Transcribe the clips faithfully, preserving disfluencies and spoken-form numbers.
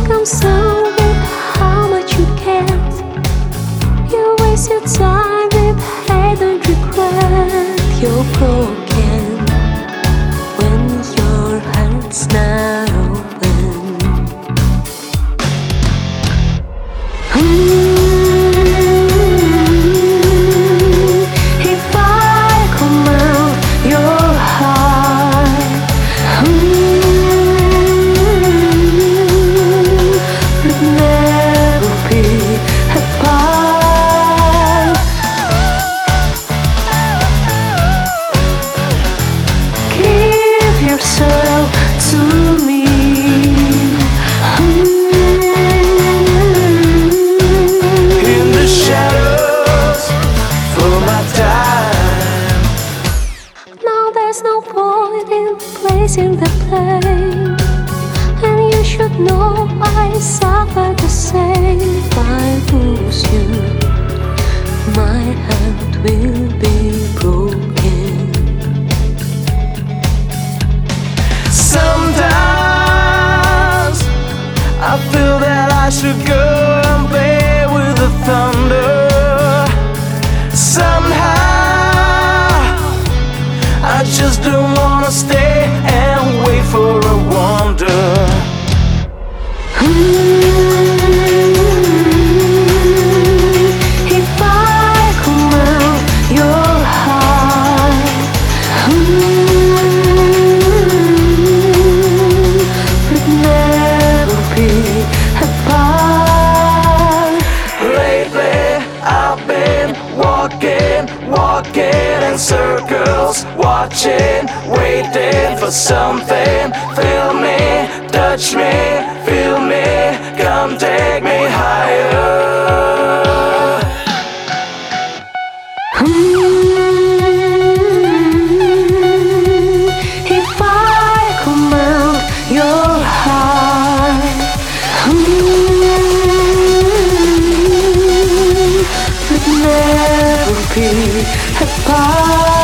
concerned with how much you get. You waste your time with hate and regret. You're broken when your heart's not open. Mm. If I come out your heart, mm, we'd never be apart. Give yourself to me. Mm. In the shadows for my time. Now there's no point in placing the blame, and you should know I suffer the same. If I lose you, my heart will be broken. Sometimes I feel that I should go and play with the thunder. Somehow I just don't wanna stay and wait for a wonder. If I come out your heart, we'd never be apart. Lately I've been walking, walking in circles, watching, waiting for something. Feel me, touch me, feel me, come take me higher. If I come out your heart, we'd never be apart.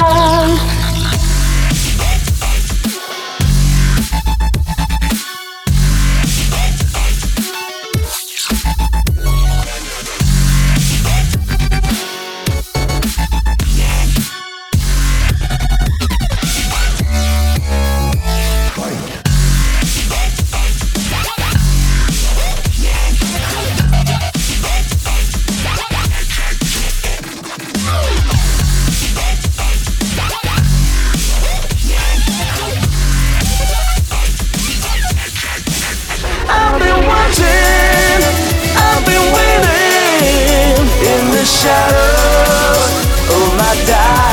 I've been watching, I've been waiting in the shadows of my dark.